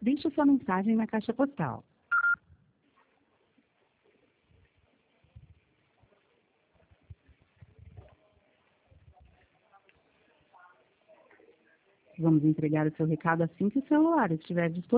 Deixe sua mensagem na caixa postal. Vamos entregar o seu recado assim que o celular estiver disponível.